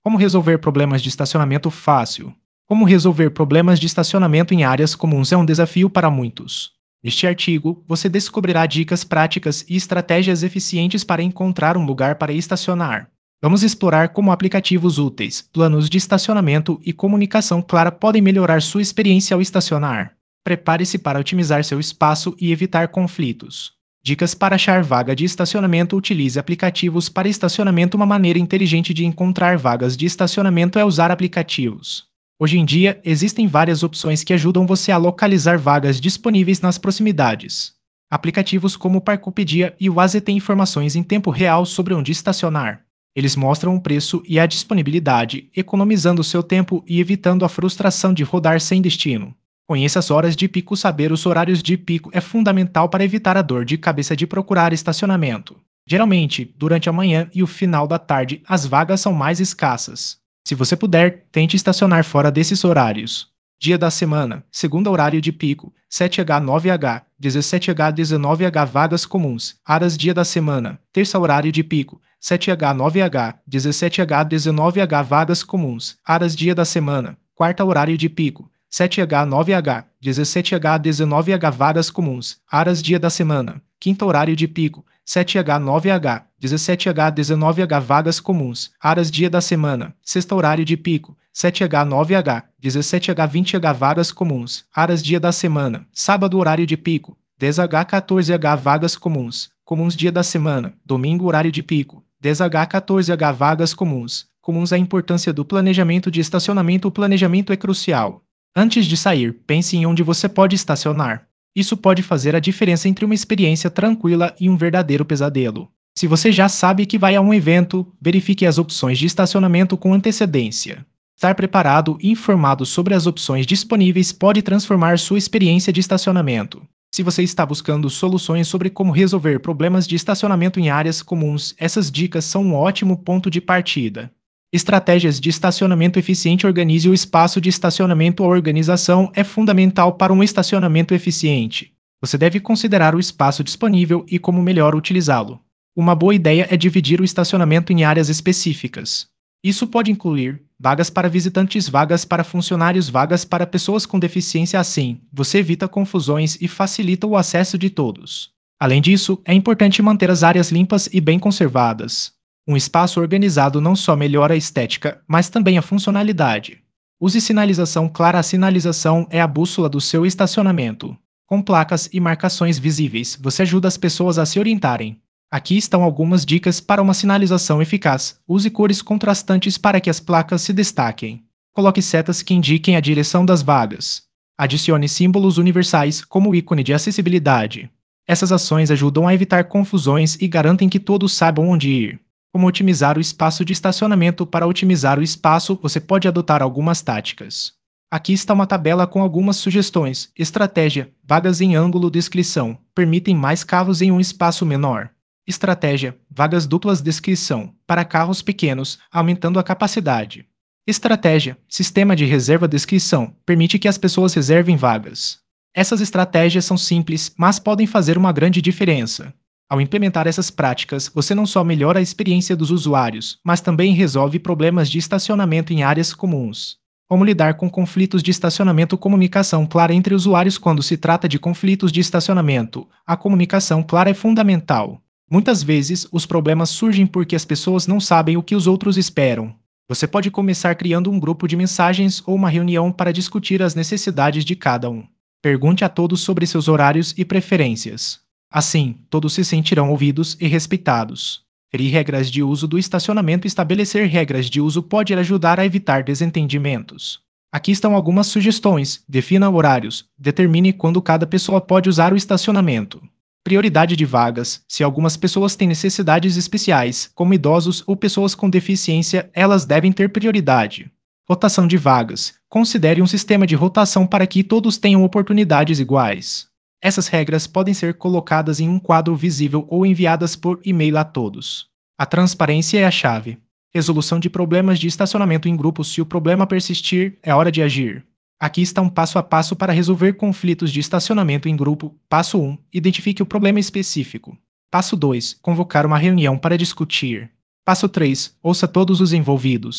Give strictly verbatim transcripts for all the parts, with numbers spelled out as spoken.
Como resolver problemas de estacionamento fácil? Como resolver problemas de estacionamento em áreas comuns é um desafio para muitos. Neste artigo, você descobrirá dicas práticas e estratégias eficientes para encontrar um lugar para estacionar. Vamos explorar como aplicativos úteis, planos de estacionamento e comunicação clara podem melhorar sua experiência ao estacionar. Prepare-se para otimizar seu espaço e evitar conflitos. Dicas para achar vaga de estacionamento. Utilize aplicativos para estacionamento. Uma maneira inteligente de encontrar vagas de estacionamento é usar aplicativos. Hoje em dia, existem várias opções que ajudam você a localizar vagas disponíveis nas proximidades. Aplicativos como o Parkopedia e o Waze têm informações em tempo real sobre onde estacionar. Eles mostram o preço e a disponibilidade, economizando seu tempo e evitando a frustração de rodar sem destino. Conheça as horas de pico. Saber os horários de pico é fundamental para evitar a dor de cabeça de procurar estacionamento. Geralmente, durante a manhã e o final da tarde, as vagas são mais escassas. Se você puder, tente estacionar fora desses horários. Dia da semana, segunda horário de pico, sete a nove h, dezessete a dezenove h. Vagas comuns, áreas dia da semana, terça horário de pico, sete a nove h, dezessete a dezenove h. Vagas comuns, áreas dia da semana, quarta horário de pico, sete a nove h, dezessete a dezenove h. Vagas comuns, áreas dia da semana, quinta horário de pico, sete a nove h, dezessete a dezenove h. Vagas comuns, áreas dia da semana, sexta horário de pico, sete a nove h, dezessete a vinte h. Vagas comuns, áreas dia da semana, sábado horário de pico, dez a quatorze h. Vagas comuns, comuns dia da semana, domingo horário de pico, dez a quatorze h. Vagas comuns, comuns. A importância do planejamento de estacionamento. O planejamento é crucial. Antes de sair, pense em onde você pode estacionar. Isso pode fazer a diferença entre uma experiência tranquila e um verdadeiro pesadelo. Se você já sabe que vai a um evento, verifique as opções de estacionamento com antecedência. Estar preparado e informado sobre as opções disponíveis pode transformar sua experiência de estacionamento. Se você está buscando soluções sobre como resolver problemas de estacionamento em áreas comuns, essas dicas são um ótimo ponto de partida. Estratégias de estacionamento eficiente. Organize o espaço de estacionamento. A organização é fundamental para um estacionamento eficiente. Você deve considerar o espaço disponível e como melhor utilizá-lo. Uma boa ideia é dividir o estacionamento em áreas específicas. Isso pode incluir vagas para visitantes, vagas para funcionários, vagas para pessoas com deficiência. Assim, você evita confusões e facilita o acesso de todos. Além disso, é importante manter as áreas limpas e bem conservadas. Um espaço organizado não só melhora a estética, mas também a funcionalidade. Use sinalização clara. A sinalização é a bússola do seu estacionamento. Com placas e marcações visíveis, você ajuda as pessoas a se orientarem. Aqui estão algumas dicas para uma sinalização eficaz. Use cores contrastantes para que as placas se destaquem. Coloque setas que indiquem a direção das vagas. Adicione símbolos universais, como o ícone de acessibilidade. Essas ações ajudam a evitar confusões e garantem que todos saibam onde ir. Como otimizar o espaço de estacionamento. Para otimizar o espaço, você pode adotar algumas táticas. Aqui está uma tabela com algumas sugestões. Estratégia: vagas em ângulo. Descrição: permitem mais carros em um espaço menor. Estratégia: vagas duplas. Descrição: para carros pequenos, aumentando a capacidade. Estratégia: sistema de reserva. Descrição: permite que as pessoas reservem vagas. Essas estratégias são simples, mas podem fazer uma grande diferença. Ao implementar essas práticas, você não só melhora a experiência dos usuários, mas também resolve problemas de estacionamento em áreas comuns. Como lidar com conflitos de estacionamento. Comunicação clara entre usuários. Quando se trata de conflitos de estacionamento, a comunicação clara é fundamental. Muitas vezes, os problemas surgem porque as pessoas não sabem o que os outros esperam. Você pode começar criando um grupo de mensagens ou uma reunião para discutir as necessidades de cada um. Pergunte a todos sobre seus horários e preferências. Assim, todos se sentirão ouvidos e respeitados. Crie regras de uso do estacionamento. Estabelecer regras de uso pode ajudar a evitar desentendimentos. Aqui estão algumas sugestões. Defina horários. Determine quando cada pessoa pode usar o estacionamento. Prioridade de vagas. Se algumas pessoas têm necessidades especiais, como idosos ou pessoas com deficiência, elas devem ter prioridade. Rotação de vagas. Considere um sistema de rotação para que todos tenham oportunidades iguais. Essas regras podem ser colocadas em um quadro visível ou enviadas por e-mail a todos. A transparência é a chave. Resolução de problemas de estacionamento em grupo. Se o problema persistir, é hora de agir. Aqui está um passo a passo para resolver conflitos de estacionamento em grupo. Passo um. Identifique o problema específico. Passo dois. Convocar uma reunião para discutir. Passo três. Ouça todos os envolvidos.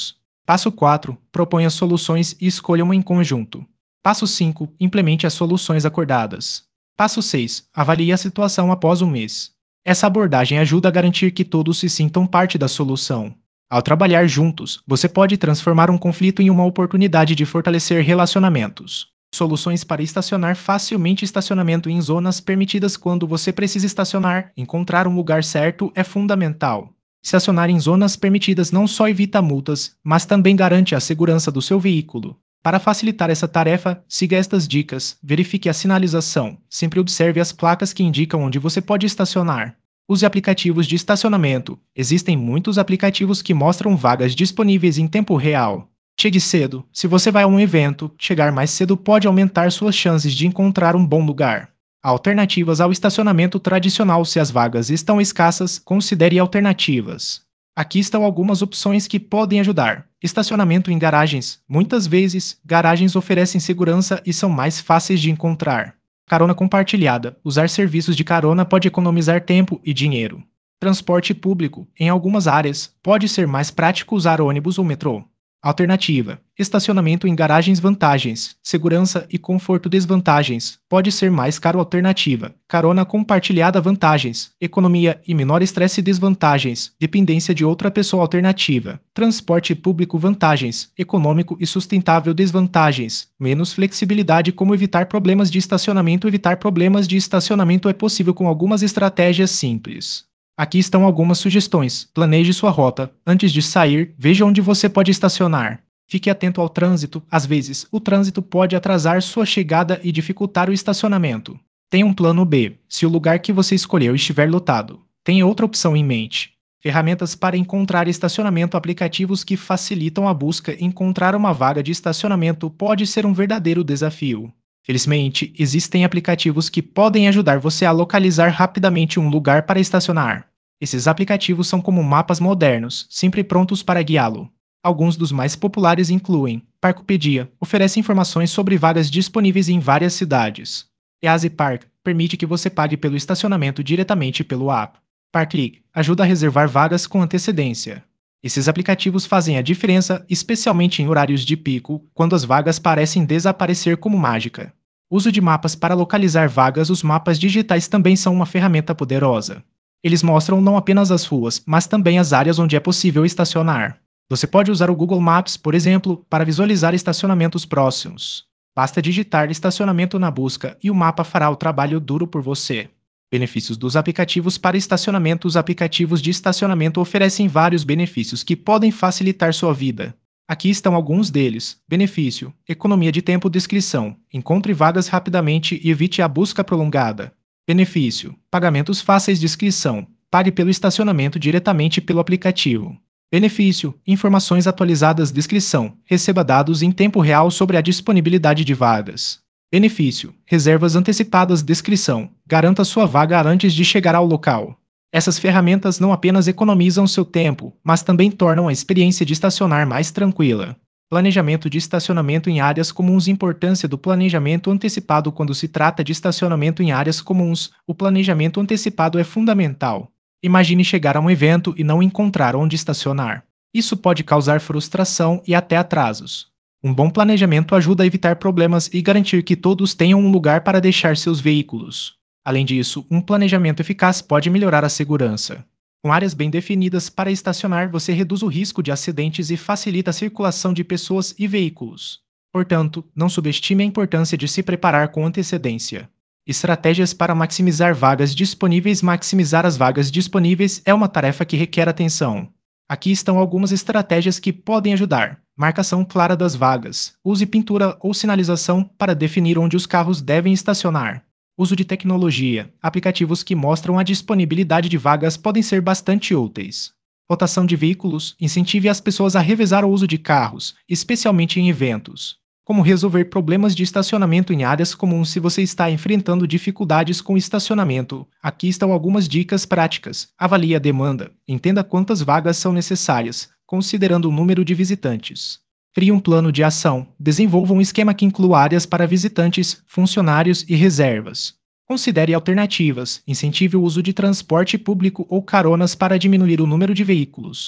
Passo quatro. Proponha soluções e escolha uma em conjunto. Passo cinco. Implemente as soluções acordadas. Passo seis. Avalie a situação após um mês. Essa abordagem ajuda a garantir que todos se sintam parte da solução. Ao trabalhar juntos, você pode transformar um conflito em uma oportunidade de fortalecer relacionamentos. Soluções para estacionar facilmente. Estacionamento em zonas permitidas. Quando você precisa estacionar, encontrar um lugar certo é fundamental. Estacionar em zonas permitidas não só evita multas, mas também garante a segurança do seu veículo. Para facilitar essa tarefa, siga estas dicas. Verifique a sinalização. Sempre observe as placas que indicam onde você pode estacionar. Use aplicativos de estacionamento. Existem muitos aplicativos que mostram vagas disponíveis em tempo real. Chegue cedo. Se você vai a um evento, chegar mais cedo pode aumentar suas chances de encontrar um bom lugar. Alternativas ao estacionamento tradicional. Se as vagas estão escassas, considere alternativas. Aqui estão algumas opções que podem ajudar. Estacionamento em garagens. Muitas vezes, garagens oferecem segurança e são mais fáceis de encontrar. Carona compartilhada. Usar serviços de carona pode economizar tempo e dinheiro. Transporte público. Em algumas áreas, pode ser mais prático usar ônibus ou metrô. Alternativa. Estacionamento em garagens. Vantagens. Segurança e conforto. Desvantagens. Pode ser mais caro. Alternativa. Carona compartilhada. Vantagens. Economia e menor estresse. Desvantagens. Dependência de outra pessoa. Alternativa. Transporte público. Vantagens. Econômico e sustentável. Desvantagens. Menos flexibilidade. Como evitar problemas de estacionamento. Evitar problemas de estacionamento é possível com algumas estratégias simples. Aqui estão algumas sugestões. Planeje sua rota. Antes de sair, veja onde você pode estacionar. Fique atento ao trânsito. Às vezes, o trânsito pode atrasar sua chegada e dificultar o estacionamento. Tenha um plano B, se o lugar que você escolheu estiver lotado. Tenha outra opção em mente. Ferramentas para encontrar estacionamento. Aplicativos que facilitam a busca. Encontrar uma vaga de estacionamento pode ser um verdadeiro desafio. Felizmente, existem aplicativos que podem ajudar você a localizar rapidamente um lugar para estacionar. Esses aplicativos são como mapas modernos, sempre prontos para guiá-lo. Alguns dos mais populares incluem Parkopedia, oferece informações sobre vagas disponíveis em várias cidades. Easy Park, permite que você pague pelo estacionamento diretamente pelo app. Parklick, ajuda a reservar vagas com antecedência. Esses aplicativos fazem a diferença, especialmente em horários de pico, quando as vagas parecem desaparecer como mágica. Uso de mapas para localizar vagas. Os mapas digitais também são uma ferramenta poderosa. Eles mostram não apenas as ruas, mas também as áreas onde é possível estacionar. Você pode usar o Google Maps, por exemplo, para visualizar estacionamentos próximos. Basta digitar estacionamento na busca e o mapa fará o trabalho duro por você. Benefícios dos aplicativos para estacionamento. Os aplicativos de estacionamento oferecem vários benefícios que podem facilitar sua vida. Aqui estão alguns deles. Benefício: economia de tempo. Descrição: encontre vagas rapidamente e evite a busca prolongada. Benefício: pagamentos fáceis. Descrição: pague pelo estacionamento diretamente pelo aplicativo. Benefício: informações atualizadas. Descrição: receba dados em tempo real sobre a disponibilidade de vagas. Benefício: reservas antecipadas. Descrição: garanta sua vaga antes de chegar ao local. Essas ferramentas não apenas economizam seu tempo, mas também tornam a experiência de estacionar mais tranquila. Planejamento de estacionamento em áreas comuns. Importância do planejamento antecipado. Quando se trata de estacionamento em áreas comuns, o planejamento antecipado é fundamental. Imagine chegar a um evento e não encontrar onde estacionar. Isso pode causar frustração e até atrasos. Um bom planejamento ajuda a evitar problemas e garantir que todos tenham um lugar para deixar seus veículos. Além disso, um planejamento eficaz pode melhorar a segurança. Com áreas bem definidas para estacionar, você reduz o risco de acidentes e facilita a circulação de pessoas e veículos. Portanto, não subestime a importância de se preparar com antecedência. Estratégias para maximizar vagas disponíveis. Maximizar as vagas disponíveis é uma tarefa que requer atenção. Aqui estão algumas estratégias que podem ajudar. Marcação clara das vagas. Use pintura ou sinalização para definir onde os carros devem estacionar. Uso de tecnologia. Aplicativos que mostram a disponibilidade de vagas podem ser bastante úteis. Rotação de veículos. Incentive as pessoas a revezar o uso de carros, especialmente em eventos. Como resolver problemas de estacionamento em áreas comuns. Se você está enfrentando dificuldades com estacionamento, aqui estão algumas dicas práticas. Avalie a demanda. Entenda quantas vagas são necessárias, considerando o número de visitantes. Crie um plano de ação. Desenvolva um esquema que inclua áreas para visitantes, funcionários e reservas. Considere alternativas. Incentive o uso de transporte público ou caronas para diminuir o número de veículos.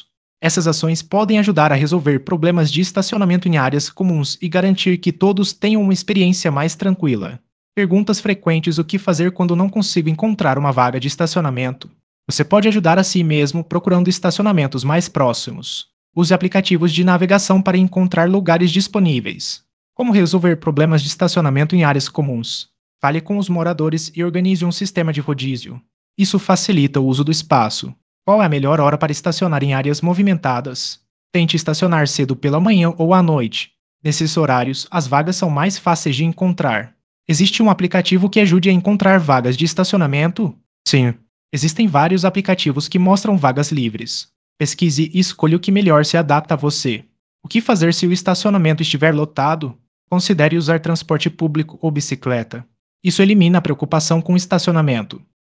Essas ações podem ajudar a resolver problemas de estacionamento em áreas comuns e garantir que todos tenham uma experiência mais tranquila. Perguntas frequentes: o que fazer quando não consigo encontrar uma vaga de estacionamento? Você pode ajudar a si mesmo procurando estacionamentos mais próximos. Use aplicativos de navegação para encontrar lugares disponíveis. Como resolver problemas de estacionamento em áreas comuns? Fale com os moradores e organize um sistema de rodízio. Isso facilita o uso do espaço. Qual é a melhor hora para estacionar em áreas movimentadas? Tente estacionar cedo pela manhã ou à noite. Nesses horários, as vagas são mais fáceis de encontrar. Existe um aplicativo que ajude a encontrar vagas de estacionamento? Sim, existem vários aplicativos que mostram vagas livres. Pesquise e escolha o que melhor se adapta a você. O que fazer se o estacionamento estiver lotado? Considere usar transporte público ou bicicleta. Isso elimina a preocupação com o estacionamento.